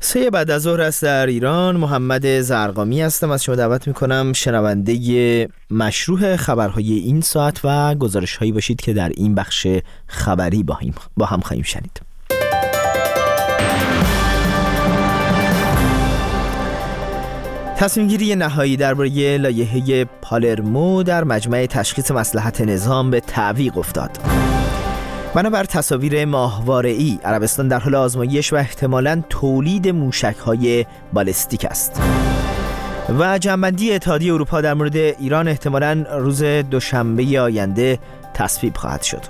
سه بعد از ظهر است در ایران. محمد زرقامی هستم. از شما دعوت میکنم شنونده مشروع خبرهای این ساعت و گزارش‌هایی باشید که در این بخش خبری با هم خواهیم شنید. تصمیم گیری نهایی درباره لایحه پالرمو در مجمع تشخیص مصلحت نظام به تعویق افتاد. بنابر تصاویر ماهواره‌ای، عربستان در حال آزمایش و احتمالاً تولید موشک‌های بالستیک است. و جمع‌بندی اتحادیه اروپا در مورد ایران احتمالاً روز دوشنبه آینده تصویب خواهد شد.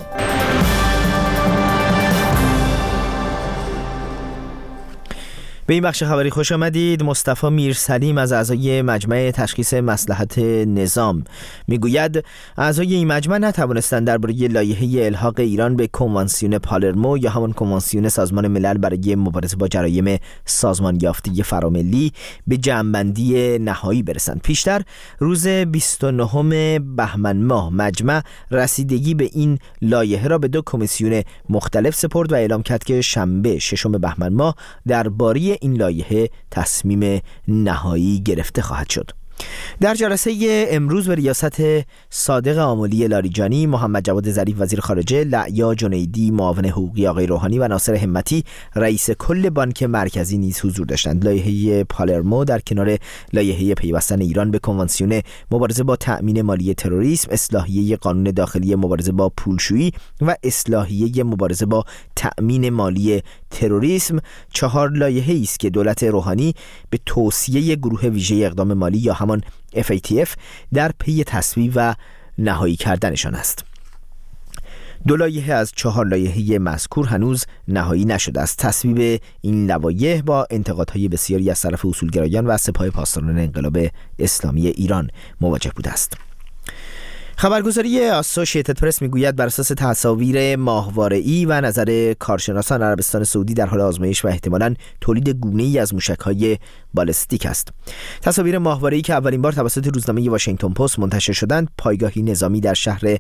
به این بخش خبری خوش آمدید. مصطفی میرسلیم از اعضای مجمع تشخیص مصلحت نظام میگوید اعضای این مجمع نتوانستند درباره لایحه الحاق ایران به کنوانسیون پالرمو یا همان کنوانسیون سازمان ملل برای مبارزه با جرایم سازمان یافته فراملی به جمع‌بندی نهایی برسند. پیشتر روز 29 بهمن ماه مجمع رسیدگی به این لایحه را به دو کمیسیون مختلف سپرد و اعلام کرد که شنبه 6 بهمن ماه درباره این لایحه تصمیم نهایی گرفته خواهد شد. در جلسه امروز به ریاست صادق آملی لاریجانی، محمد جواد ظریف وزیر خارجه، لعیا جنیدی معاون حقوقی آقای روحانی و ناصر همتی رئیس کل بانک مرکزی نیز حضور داشتند. لایحه پالرمو در کنار لایحه پیوستن ایران به کنوانسیون مبارزه با تأمین مالی تروریسم، اصلاحیه قانون داخلی مبارزه با پولشویی و اصلاحیه مبارزه با تأمین مالی تروریسم 4 لایحه‌ای است که دولت روحانی به توصیه گروه ویژه اقدام مالی یا همان FATF در پی تصویب و نهایی کردنشان است. 2 لایحه از 4 لایحه مذکور هنوز نهایی نشده است. تصویب این لوایح با انتقادهای بسیاری از طرف اصولگرایان و سپاه پاسداران انقلاب اسلامی ایران مواجه بوده است. خبرگزاری اسوشییتد پرس میگوید بر اساس تصاویر ماهواره‌ای و نظر کارشناسان عربستان سعودی در حال آزمایش و احتمالاً تولید گونه‌ای از موشک‌های بالستیک است. تصاویر ماهواره‌ای که اولین بار توسط روزنامه واشنگتن پست منتشر شدند، پایگاهی نظامی در شهر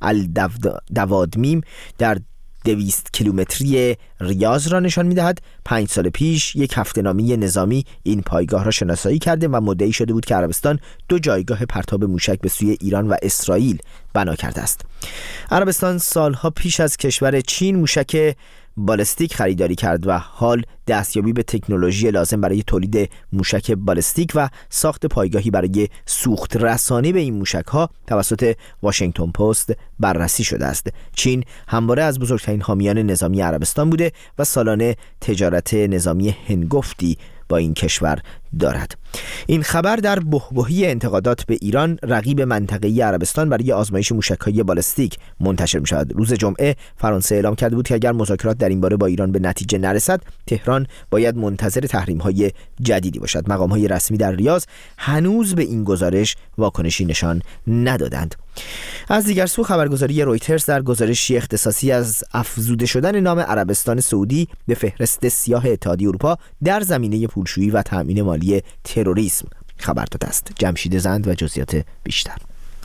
الدوادمیم در 200 کیلومتری ریاض را نشان می‌دهد. 5 سال پیش یک هفته‌نامه نظامی این پایگاه را شناسایی کرده و مدعی شده بود که عربستان 2 جایگاه پرتاب موشک به سوی ایران و اسرائیل بنا کرده است. عربستان سالها پیش از کشور چین موشک بالستیک خریداری کرد و حال دستیابی به تکنولوژی لازم برای تولید موشک بالستیک و ساخت پایگاهی برای سوخت رسانی به این موشک‌ها توسط واشنگتن پست بررسی شده است. چین همواره از بزرگترین حامیان نظامی عربستان بوده و سالانه تجارت نظامی هنگفتی با این کشور دارد. این خبر در بحبوحی انتقادات به ایران، رقیب منطقه‌ای عربستان برای آزمایش موشک‌های بالستیک منتشر می‌شود. روز جمعه فرانسه اعلام کرده بود که اگر مذاکرات در این باره با ایران به نتیجه نرسد، تهران باید منتظر تحریم‌های جدیدی باشد. مقام‌های رسمی در ریاض هنوز به این گزارش واکنشی نشان ندادند. از دیگر سو خبرگزاری رویترز در گزارشی اختصاصی از افزوده شدن نام عربستان سعودی به فهرست سیاه اتحادیه اروپا در زمینه پولشویی و تأمین مالی تروریسم خبر داده است. جمشید زند و جزئیات بیشتر.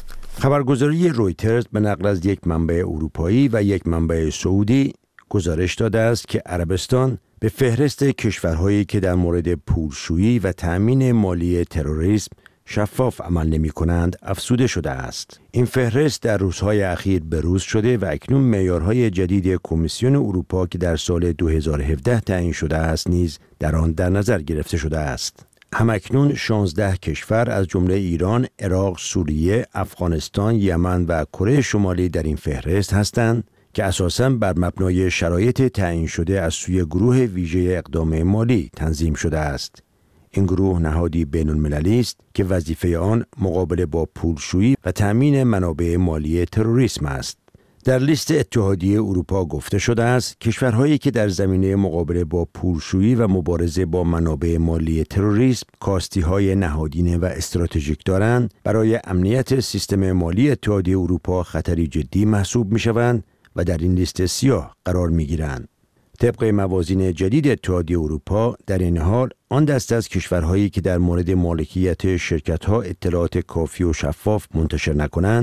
خبرگزاری رویترز به نقل از یک منبع اروپایی و یک منبع سعودی گزارش داده است که عربستان به فهرست کشورهایی که در مورد پولشویی و تأمین مالی تروریسم شفاف عمل نمی کنند افزوده شده است. این فهرست در روزهای اخیر بروز شده و اکنون معیارهای جدید کمیسیون اروپا که در سال 2017 تعیین شده است نیز در آن در نظر گرفته شده است. همکنون 16 کشور از جمله ایران، عراق، سوریه، افغانستان، یمن و کره شمالی در این فهرست هستند که اساساً بر مبنای شرایط تعیین شده از سوی گروه ویژه اقدام مالی تنظیم شده است. این گروه نهادی بین‌المللی است که وظیفه آن مقابله با پولشویی و تأمین منابع مالی تروریسم است. در لیست اتحادیه اروپا گفته شده است کشورهایی که در زمینه مقابله با پولشویی و مبارزه با منابع مالی تروریسم کاستی‌های نهادینه و استراتژیک دارند برای امنیت سیستم مالی اتحادیه اروپا خطری جدی محسوب می‌شوند و در این لیست سیاه قرار می‌گیرند. طبق موازین جدید اتحادیه اروپا در این حال آن دسته از کشورهایی که در مورد مالکیت شرکت‌ها اطلاعات کافی و شفاف منتشر نکنند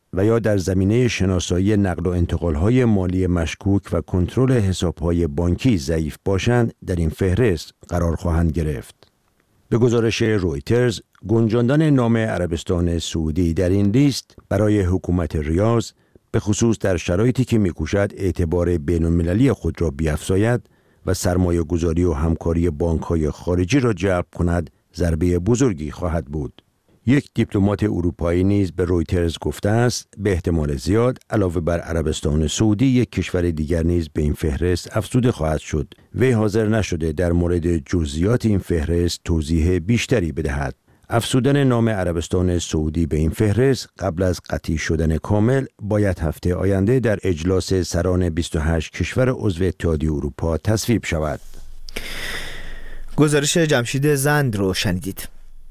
و یا در زمینه شناسایی نقل و انتقال‌های مالی مشکوک و کنترل حساب‌های بانکی ضعیف باشند در این فهرست قرار خواهند گرفت. به گزارش رویترز، گنجاندن نام عربستان سعودی در این لیست برای حکومت ریاض به خصوص در شرایطی که می‌کوشد اعتبار بین‌المللی خود را بیفزاید و سرمایه گذاری و همکاری بانک‌های خارجی را جلب کند، ضربه بزرگی خواهد بود. یک دیپلمات اروپایی نیز به رویترز گفته است به احتمال زیاد علاوه بر عربستان سعودی یک کشور دیگر نیز به این فهرست افزوده خواهد شد. وی حاضر نشده در مورد جزئیات این فهرست توضیح بیشتری بدهد. افزودن نام عربستان سعودی به این فهرست قبل از قطعی شدن کامل باید هفته آینده در اجلاس سران 28 کشور عضو اتحادیه اروپا تصویب شود. گزارش جمشید زند رو شنیدید.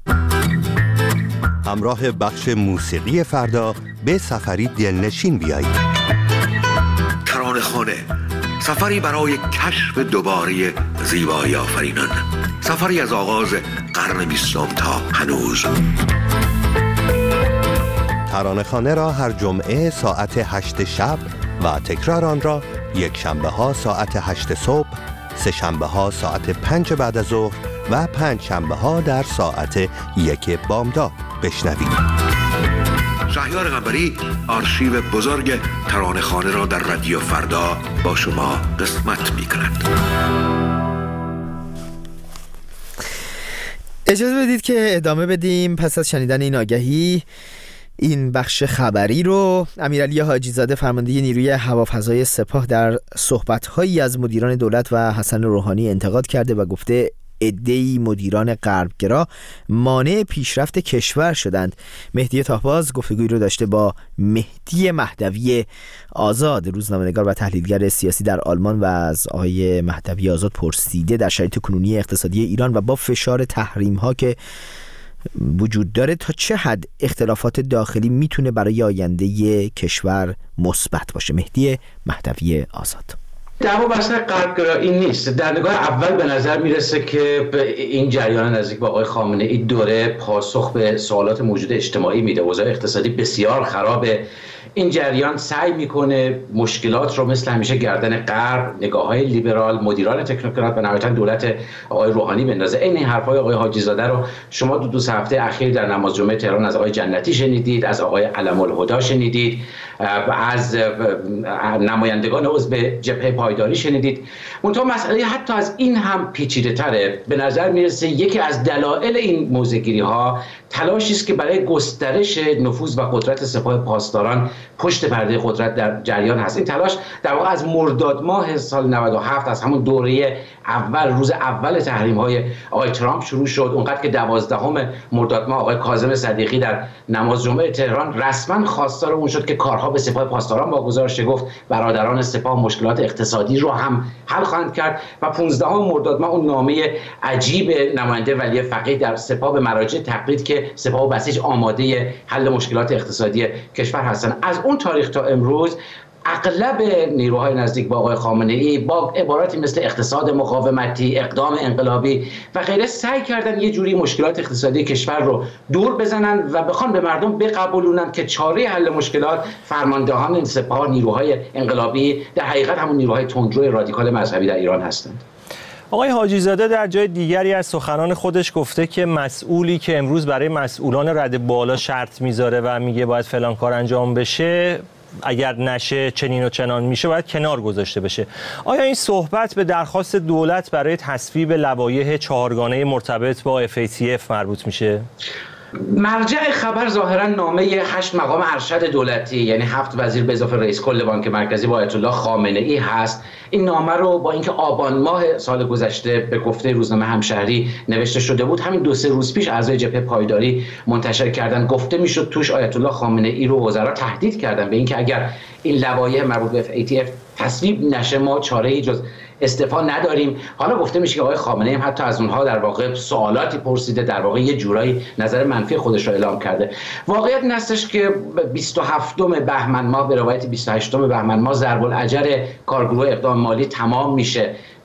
همراه بخش موسیقی فردا به سفری دلنشین بیایید. ترانه‌خانه، سفری برای کشف دوباره زیبایی آفرینان، سفری از آغاز قرن 20 تا هنوز. ترانه‌خانه را هر جمعه ساعت 8 شب و تکرار آن را یک شنبه ها ساعت 8 صبح، سه شنبه ها ساعت 5 بعد از ظهر و 5 شنبه ها در ساعت 1 بامداد بشنوید. شهریار قنبری آرشیو بزرگ ترانه‌خانه را در رادیو فردا با شما قسمت می‌کند. اجازه بدید که ادامه بدیم پس از شنیدن این آگهی این بخش خبری رو. امیرعلی حاجی زاده فرمانده نیروی هوافضای سپاه در صحبت‌هایی از مدیران دولت و حسن روحانی انتقاد کرده و گفته عده‌ای مدیران غربگرا مانع پیشرفت کشور شدند. مهدی طاهباز گفتگویی رو داشته با مهدی مهدوی آزاد، روزنامه‌نگار و تحلیلگر سیاسی در آلمان، و از آقای مهدوی آزاد پرسیده در شرایط کنونی اقتصادی ایران و با فشار تحریم‌ها که وجود داره تا چه حد اختلافات داخلی میتونه برای آینده کشور مثبت باشه. مهدی مهدوی آزاد: دعوا بحث غربگرایی نیست. در نگاه اول به نظر میرسه که این جریان نزدیک به آقای خامنه ای دوره پاسخ به سوالات موجود اجتماعی میده. اوضاع اقتصادی بسیار خرابه. این جریان سعی میکنه مشکلات رو مثل همیشه گردن غرب، نگاه‌های لیبرال، مدیران تکنوکرات و نهایتاً دولت آقای روحانی بندازه. این حرفای آقای حاجی زاده رو شما دو هفته اخیر در نماز جمعه تهران از آقای جنتی شنیدید، از آقای علم الهدی شنیدید، از نمایندگان عضو جبهه پایداری شنیدید. منتها مسئله حتی از این هم پیچیده‌تره. به نظر میرسه یکی از دلایل این موضع‌گیری‌ها تلاشی است که برای گسترش نفوذ و قدرت سپاه پاسداران پشت پرده قدرت در جریان هست. این تلاش در واقع از مرداد ماه سال 97 از همون دوره اول، روز اول تحریم‌های آقای ترامپ شروع شد. اونقدر که 12 مرداد ماه آقای کاظم صدیقی در نماز جمعه تهران رسما خواستار اون شد که کارها به سپاه پاسداران واگذار شه. گفت برادران سپاه مشکلات اقتصادی رو هم حل خواهند کرد و 15 مرداد ماه اون نامه عجیب نماینده ولی فقیه در سپاه به مراجع تقرید که سپاه و بسیج آماده حل مشکلات اقتصادی کشور هستند. از اون تاریخ تا امروز اغلب نیروهای نزدیک با آقای خامنه ای با عباراتی مثل اقتصاد مقاومتی، اقدام انقلابی و غیره سعی کردن یه جوری مشکلات اقتصادی کشور رو دور بزنن و بخوان به مردم بقبولونن که چاره حل مشکلات فرماندهان این سپاه، نیروهای انقلابی، در حقیقت همون نیروهای تندرو رادیکال مذهبی در ایران هستند. آقای حاجی زاده در جای دیگری از سخنان خودش گفته که مسئولی که امروز برای مسئولان رده بالا شرط میذاره و میگه باید فلان کار انجام بشه، اگر نشه چنین و چنان میشه، باید کنار گذاشته بشه. آیا این صحبت به درخواست دولت برای تصویب لوایح 4گانه مرتبط با FATF مربوط میشه؟ مرجع خبر ظاهرا نامه 8 مقام ارشد دولتی، یعنی 7 وزیر به اضافه رئیس کل بانک مرکزی با آیت الله خامنه ای هست. این نامه رو با اینکه آبان ماه سال گذشته به گفته روزنامه همشهری نوشته شده بود، همین 2-3 روز پیش اعضای جبهه پایداری منتشر کردن. گفته میشد توش آیت الله خامنه ای رو وزرا تهدید کردن به اینکه اگر این لوایح مربوط به FATF تصویب نشه ما چاره‌ای جز استعفا نداریم. حالا گفته میشه که آقای خامنه‌ای هم حتی از اونها در واقع سوالاتی پرسیده، در واقع یه جورایی نظر منفی خودش رو اعلام کرده. واقعیت این هستش که 27 بهمن ماه به روایت 28 بهمن ماه ضرب الاجر کارگروه اقدام مالی تمام میشه.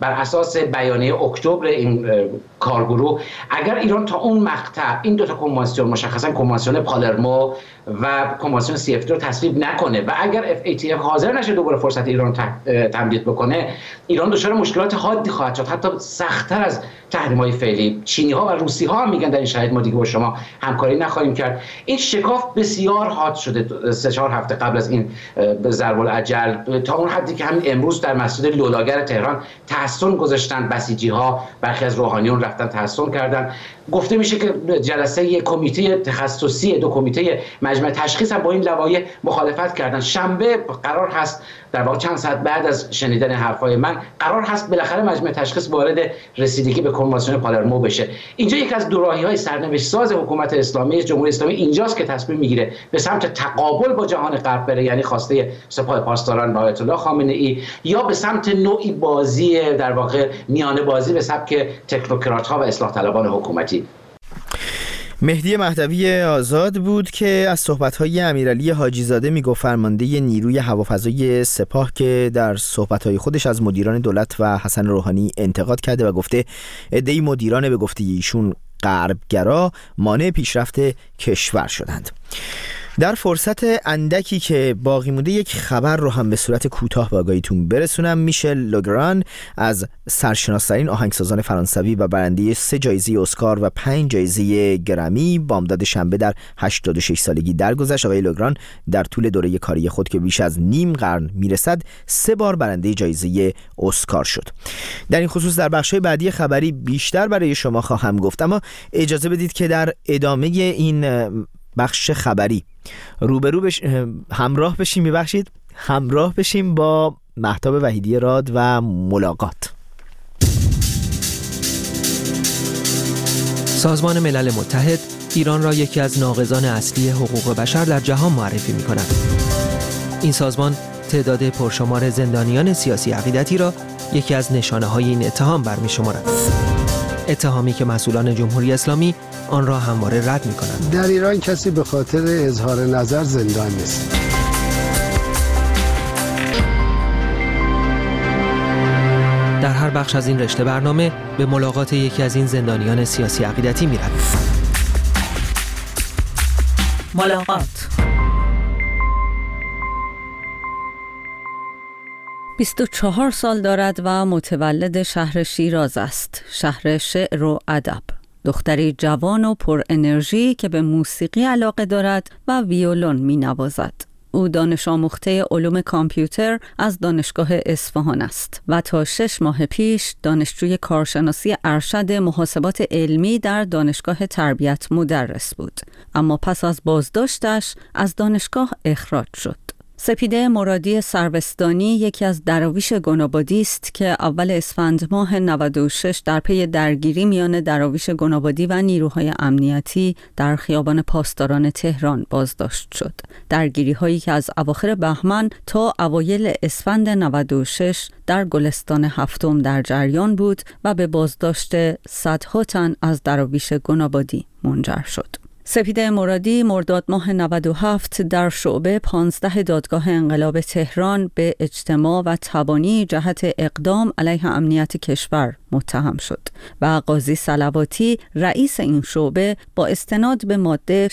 بر اساس بیانیه اکتبر این کارگروه اگر ایران تا اون مقطع این دو تا کنوانسیون مشخصا کنوانسیون پالرمو و کنوانسیون CFT رو تصویب نکنه و اگر FATF حاضر نشه دوباره فرصت ایران تمدید بکنه، ایران دچار مشکلات حادی خواهد شد، حتی سخت‌تر از تحریم‌های فعلی. چینی‌ها و روسی‌ها هم میگن در این شرایط ما دیگه با شما همکاری نخواهیم کرد. این شکاف بسیار حاد شده 3-4 هفته قبل از این ضرب العجل، تا اون حدی که همین امروز در مسجد لولاگر تهران تحصن گذاشتن بسیجی‌ها، برخی از روحانیون رفتن تحصن کردن. گفته میشه که جلسه یک کمیته تخصصی، دو کمیته مجمع تشخیص هم با این لوایح مخالفت کردن. شنبه قرار هست، در واقع چند ساعت بعد از شنیدن حرفای من، قرار هست بالاخره مجمع تشخیص وارد رسیدگی به کنوانسیون پالرمو بشه. اینجا یک از دوراهی‌های سرنوشت ساز حکومت اسلامی جمهوری اسلامی اینجاست که تصمیم میگیره به سمت تقابل با جهان غرب بره، یعنی خواسته سپاه پاسداران آیت الله خامنه‌ای، یا به سمت نوعی بازی در واقع میانه بازی به سبک تکنوکرات‌ها و اصلاح طلبان حکومتی. مهدی مهدوی آزاد بود که از صحبت‌های امیرعلی حاجی‌زاده میگفت فرمانده نیروی هوافضای سپاه که در صحبت‌های خودش از مدیران دولت و حسن روحانی انتقاد کرده و گفته عده‌ای مدیران به گفته ایشون غربگرا مانع پیشرفت کشور شدند. در فرصت اندکی که باقی مونده یک خبر رو هم به صورت کوتاه به آگاهیتون برسونم. میشل لوگران از سرشناس‌ترین آهنگسازان فرانسوی و برنده 3 جایزه اسکار و 5 جایزه گرمی بامداد شنبه در 86 سالگی درگذشت. آقای لوگران در طول دوره کاری خود که بیش از نیم قرن میرسد 3 بار برنده جایزه اسکار شد. در این خصوص در بخش‌های بعدی خبری بیشتر برای شما خواهم گفت، اما اجازه بدید که در ادامه این بخش خبری همراه بشیم با مهتاب وحیدی راد و ملاقات. سازمان ملل متحد ایران را یکی از ناقضان اصلی حقوق بشر در جهان معرفی می‌کند. این سازمان تعداد پرشمار زندانیان سیاسی عقیدتی را یکی از نشانه‌های این اتهام برمی‌شمارد. اتهامی که مسئولان جمهوری اسلامی آن را همواره رد می‌کنند. در ایران کسی به خاطر اظهار نظر زندان نیست. در هر بخش از این رشته برنامه به ملاقات یکی از این زندانیان سیاسی عقیدتی می‌رویم. ملاقات 24 سال دارد و متولد شهر شیراز است، شهر شعر و ادب. دختری جوان و پر انرژی که به موسیقی علاقه دارد و ویولون می نوازد. او دانش آموخته علوم کامپیوتر از دانشگاه اصفهان است و تا 6 ماه پیش دانشجوی کارشناسی ارشد محاسبات علمی در دانشگاه تربیت مدرس بود، اما پس از بازداشتش از دانشگاه اخراج شد. سپیده مرادی سروستانی یکی از دراویش گنابادی است که اول اسفند ماه 96 در پی درگیری میان دراویش گنابادی و نیروهای امنیتی در خیابان پاسداران تهران بازداشت شد. درگیری هایی که از اواخر بهمن تا اوایل اسفند 96 در گلستان هفتم در جریان بود و به بازداشت صدها تن از دراویش گنابادی منجر شد. سپیده مرادی مرداد ماه 97 در شعبه 15 دادگاه انقلاب تهران به اجتماع و تبانی جهت اقدام علیه امنیت کشور متهم شد و قاضی صلواتی رئیس این شعبه با استناد به ماده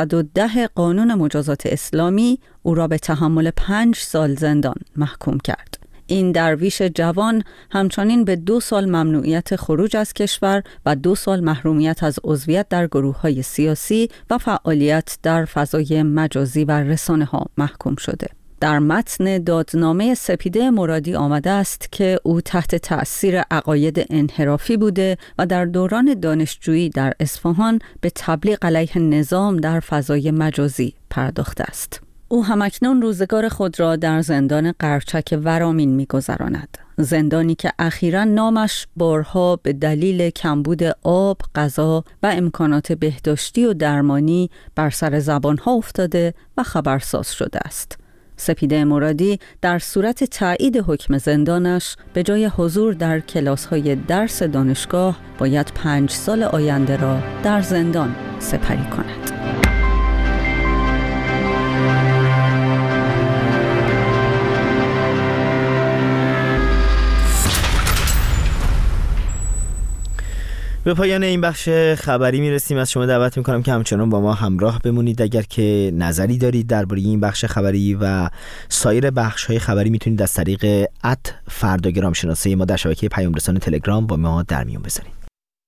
610 قانون مجازات اسلامی او را به تحمل 5 سال زندان محکوم کرد. این درویش جوان همچنین به 2 سال ممنوعیت خروج از کشور و 2 سال محرومیت از عضویت در گروه‌های سیاسی و فعالیت در فضای مجازی و رسانه‌ها محکوم شده. در متن دادنامه سپیده مرادی آمده است که او تحت تأثیر عقاید انحرافی بوده و در دوران دانشجویی در اصفهان به تبلیغ علیه نظام در فضای مجازی پرداخته است. او همکنون روزگار خود را در زندان قرچک ورامین می‌گذراند. زندانی که اخیراً نامش بارها به دلیل کمبود آب، غذا و امکانات بهداشتی و درمانی بر سر زبانها افتاده و خبرساز شده است. سپیده مرادی در صورت تایید حکم زندانش به جای حضور در کلاس‌های درس دانشگاه باید 5 سال آینده را در زندان سپری کند. به پایان این بخش خبری میرسیم. از شما دعوت میکنم که همچنان با ما همراه بمونید. اگر که نظری دارید درباره این بخش خبری و سایر بخش‌های خبری میتونید از طریق @فرداگرام شناسی ما در شبکه پیام رسان تلگرام با ما در میون بذارید.